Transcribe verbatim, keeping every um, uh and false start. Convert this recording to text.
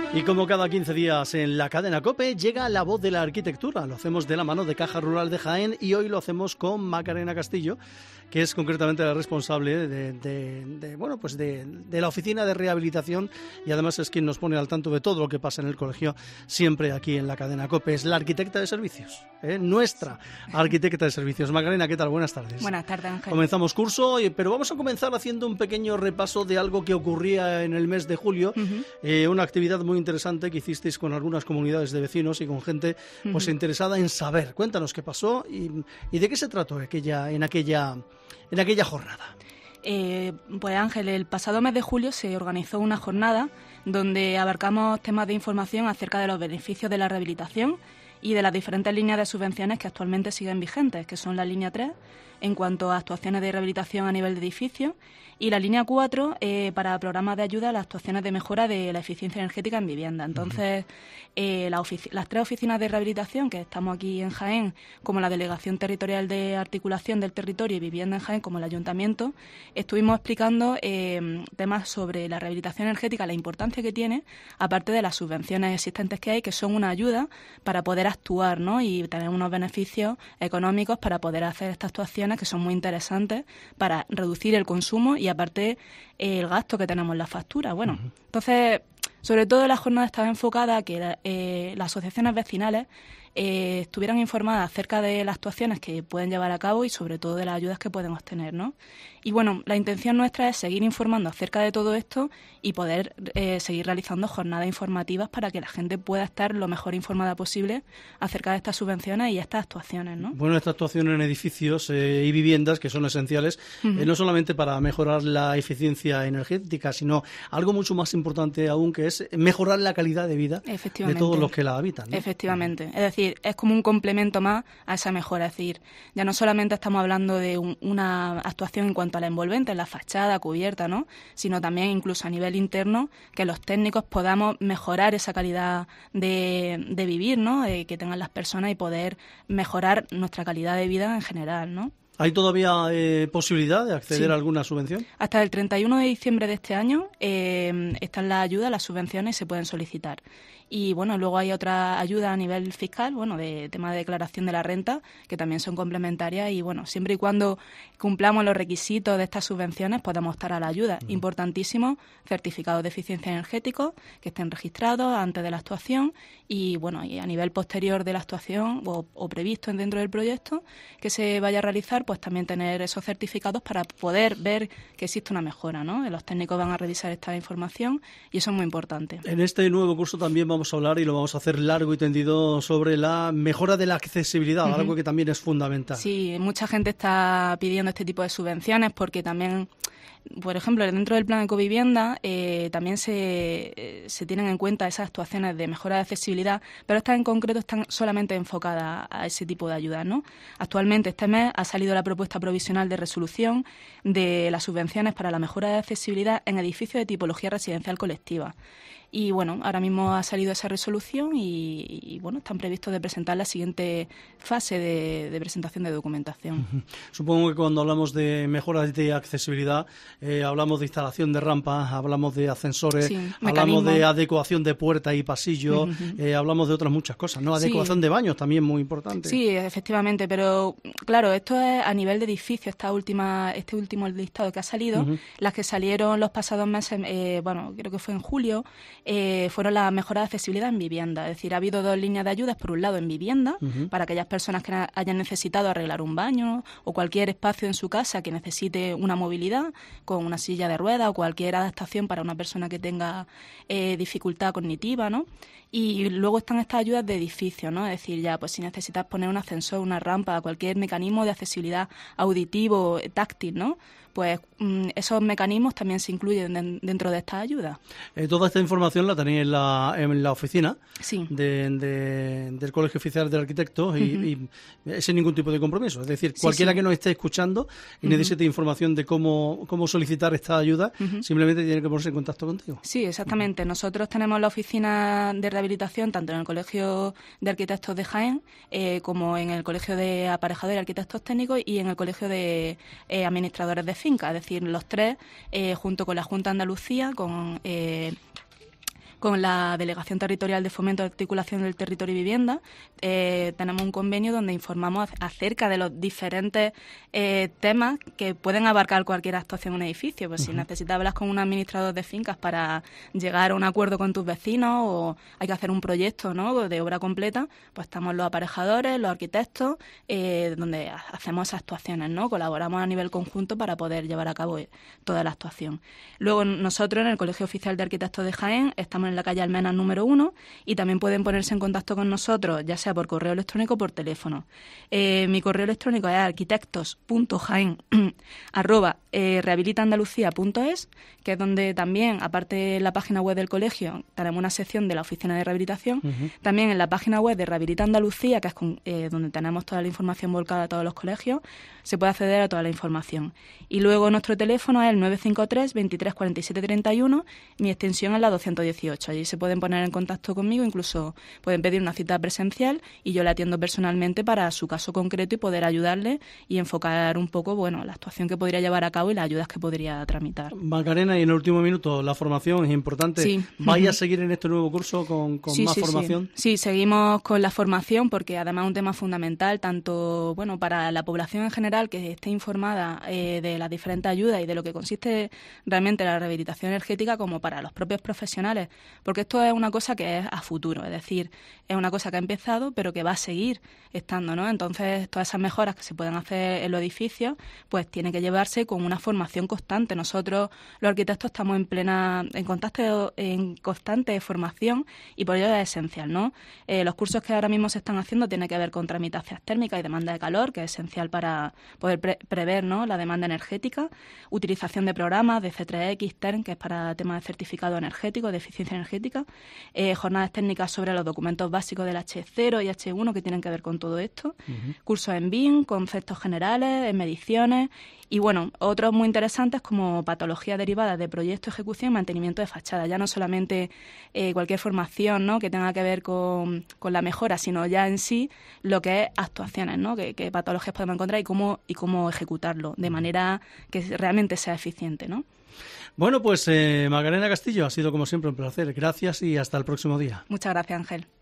Y como cada quince días en la cadena COPE, llega La Voz de la Arquitectura. Lo hacemos de la mano de Caja Rural de Jaén y hoy lo hacemos con Macarena Castillo, que es concretamente la responsable de, de, de bueno, pues de, de la oficina de rehabilitación y además es quien nos pone al tanto de todo lo que pasa en el colegio, siempre aquí en la cadena COPE. Es la arquitecta de servicios, ¿eh? Nuestra arquitecta de servicios. Macarena, ¿qué tal? Buenas tardes. Buenas tardes, Ángel. Comenzamos curso, pero vamos a comenzar haciendo un pequeño repaso de algo que ocurría en el mes de julio, uh-huh. eh, una actividad muy interesante que hicisteis con algunas comunidades de vecinos y con gente pues uh-huh. interesada en saber. Cuéntanos qué pasó y, y de qué se trató aquella, en aquella en aquella jornada. Eh, pues Ángel, el pasado mes de julio se organizó una jornada donde abarcamos temas de información acerca de los beneficios de la rehabilitación y de las diferentes líneas de subvenciones que actualmente siguen vigentes, que son la línea tres en cuanto a actuaciones de rehabilitación a nivel de edificio y la línea cuatro eh, para programas de ayuda a las actuaciones de mejora de la eficiencia energética en vivienda. Entonces, eh, la ofici- las tres oficinas de rehabilitación que estamos aquí en Jaén, como la Delegación Territorial de Articulación del Territorio y Vivienda en Jaén, como el Ayuntamiento, estuvimos explicando eh, temas sobre la rehabilitación energética, la importancia que tiene, aparte de las subvenciones existentes que hay, que son una ayuda para poder actuar, ¿no? Y tener unos beneficios económicos para poder hacer estas actuaciones que son muy interesantes para reducir el consumo y aparte eh, el gasto que tenemos en la factura. Bueno, uh-huh. entonces, sobre todo la jornada estaba enfocada a que eh, las asociaciones vecinales eh, estuvieran informadas acerca de las actuaciones que pueden llevar a cabo y sobre todo de las ayudas que pueden obtener, ¿no? Y bueno, la intención nuestra es seguir informando acerca de todo esto y poder eh, seguir realizando jornadas informativas para que la gente pueda estar lo mejor informada posible acerca de estas subvenciones y estas actuaciones, ¿no? Bueno, estas actuaciones en edificios eh, y viviendas que son esenciales, uh-huh. eh, no solamente para mejorar la eficiencia energética, sino algo mucho más importante aún, que es mejorar la calidad de vida de todos los que la habitan, ¿no? Efectivamente. Uh-huh. Es decir, es como un complemento más a esa mejora. Es decir, ya no solamente estamos hablando de un, una actuación en cuanto a la envolvente, la fachada, cubierta, ¿no? Sino también incluso a nivel interno, que los técnicos podamos mejorar esa calidad de, de vivir, ¿no? Eh, que tengan las personas y poder mejorar nuestra calidad de vida en general, ¿no? ¿Hay todavía eh, posibilidad de acceder sí. a alguna subvención? Hasta el treinta y uno de diciembre de este año eh, están las ayudas, las subvenciones y se pueden solicitar. Y bueno, luego hay otra ayuda a nivel fiscal, bueno, de tema de declaración de la renta, que también son complementarias y bueno, siempre y cuando cumplamos los requisitos de estas subvenciones podemos optar a la ayuda. Uh-huh. Importantísimo, certificados de eficiencia energética que estén registrados antes de la actuación y bueno, y a nivel posterior de la actuación o, o previsto dentro del proyecto que se vaya a realizar, pues también tener esos certificados para poder ver que existe una mejora, ¿no? Los técnicos van a revisar esta información y eso es muy importante. En este nuevo curso también vamos Vamos a hablar y lo vamos a hacer largo y tendido sobre la mejora de la accesibilidad, uh-huh. algo que también es fundamental. Sí, mucha gente está pidiendo este tipo de subvenciones porque también, por ejemplo, dentro del plan Ecovivienda eh, también se, eh, se tienen en cuenta esas actuaciones de mejora de accesibilidad, pero estas en concreto están solamente enfocadas a ese tipo de ayudas, ¿no? Actualmente este mes ha salido la propuesta provisional de resolución de las subvenciones para la mejora de accesibilidad en edificios de tipología residencial colectiva. Y bueno, ahora mismo ha salido esa resolución y, y bueno, están previstos de presentar la siguiente fase de, de presentación de documentación. Uh-huh. Supongo que cuando hablamos de mejoras de accesibilidad, eh, hablamos de instalación de rampas, hablamos de ascensores, sí, hablamos mecanismo. de adecuación de puerta y pasillo, uh-huh. eh, hablamos de otras muchas cosas, ¿no? Adecuación sí. de baños también muy importante. Sí, efectivamente, pero claro, esto es a nivel de edificio, esta última, este último listado que ha salido, uh-huh. las que salieron los pasados meses, eh, bueno, creo que fue en julio, Eh, fueron las mejoras de accesibilidad en vivienda. Es decir, ha habido dos líneas de ayudas. Por un lado, en vivienda, uh-huh. para aquellas personas que hayan necesitado arreglar un baño o cualquier espacio en su casa que necesite una movilidad con una silla de ruedas o cualquier adaptación para una persona que tenga eh, dificultad cognitiva, ¿no? Y luego están estas ayudas de edificio, ¿no? Es decir, ya pues si necesitas poner un ascensor, una rampa, cualquier mecanismo de accesibilidad auditivo, táctil, ¿no? Pues mmm, esos mecanismos también se incluyen de, dentro de estas ayudas. Eh, toda esta información la tenéis en la, en la oficina sí. de, de, del Colegio Oficial de Arquitectos y, uh-huh. y sin ningún tipo de compromiso. Es decir, cualquiera sí, sí. que nos esté escuchando y uh-huh. necesite información de cómo, cómo solicitar esta ayuda, uh-huh. simplemente tiene que ponerse en contacto contigo. Sí, exactamente. Uh-huh. Nosotros tenemos la oficina de rehabilitación tanto en el Colegio de Arquitectos de Jaén eh, como en el Colegio de Aparejadores y Arquitectos Técnicos y en el Colegio de eh, Administradores de Finca, es decir, los tres, eh, junto con la Junta de Andalucía, con eh, con la Delegación Territorial de Fomento de Articulación del Territorio y Vivienda. Eh, tenemos un convenio donde informamos acerca de los diferentes eh, temas que pueden abarcar cualquier actuación en un edificio. Pues uh-huh. Si necesitas hablar con un administrador de fincas para llegar a un acuerdo con tus vecinos, o hay que hacer un proyecto, ¿no?, de obra completa, pues estamos los aparejadores, los arquitectos, eh, donde hacemos esas actuaciones, ¿no? Colaboramos a nivel conjunto para poder llevar a cabo toda la actuación. Luego nosotros en el Colegio Oficial de Arquitectos de Jaén estamos en la calle Almenas número uno, y también pueden ponerse en contacto con nosotros, ya sea por correo electrónico o por teléfono. Eh, mi correo electrónico es arquitectos punto jaén arroba eh, rehabilitaandalucía punto es, que es donde también, aparte de la página web del colegio, tenemos una sección de la oficina de rehabilitación. Uh-huh. También en la página web de Rehabilita Andalucía, que es con, eh, donde tenemos toda la información volcada a todos los colegios, se puede acceder a toda la información. Y luego nuestro teléfono es el nueve cinco tres, veintitrés cuarenta y siete treinta y uno, mi extensión es la doscientos dieciocho. Allí se pueden poner en contacto conmigo, incluso pueden pedir una cita presencial y yo le atiendo personalmente para su caso concreto y poder ayudarle y enfocar un poco, bueno, la actuación que podría llevar a cabo y las ayudas que podría tramitar. Macarena, y en el último minuto, la formación es importante. Sí. ¿Vaya a seguir en este nuevo curso con, con sí, más sí, formación? Sí. sí, seguimos con la formación porque además es un tema fundamental tanto, bueno, para la población en general, que esté informada eh, de las diferentes ayudas y de lo que consiste realmente la rehabilitación energética, como para los propios profesionales, porque esto es una cosa que es a futuro, es decir, es una cosa que ha empezado pero que va a seguir estando, ¿no? Entonces, todas esas mejoras que se pueden hacer en los edificios, pues tiene que llevarse con una formación constante. Nosotros, los arquitectos, estamos en plena, en contacto, en constante formación, y por ello es esencial, ¿no? Eh, los cursos que ahora mismo se están haciendo tienen que ver con tramitaciones térmicas y demanda de calor, que es esencial para poder pre- prever, ¿no?, la demanda energética, utilización de programas de C tres X, T E R N, que es para temas de certificado energético, de eficiencia energética, eh, jornadas técnicas sobre los documentos básicos del H cero y H uno que tienen que ver con todo esto, uh-huh. cursos en B I M, conceptos generales, en mediciones, y bueno, otros muy interesantes como patologías derivadas de proyecto, ejecución y mantenimiento de fachada. Ya no solamente eh, cualquier formación, ¿no?, que tenga que ver con, con la mejora, sino ya en sí lo que es actuaciones, ¿no?, qué, qué patologías podemos encontrar y cómo, y cómo ejecutarlo de manera que realmente sea eficiente, ¿no? Bueno, pues eh, Macarena Castillo, ha sido como siempre un placer. Gracias y hasta el próximo día. Muchas gracias, Ángel.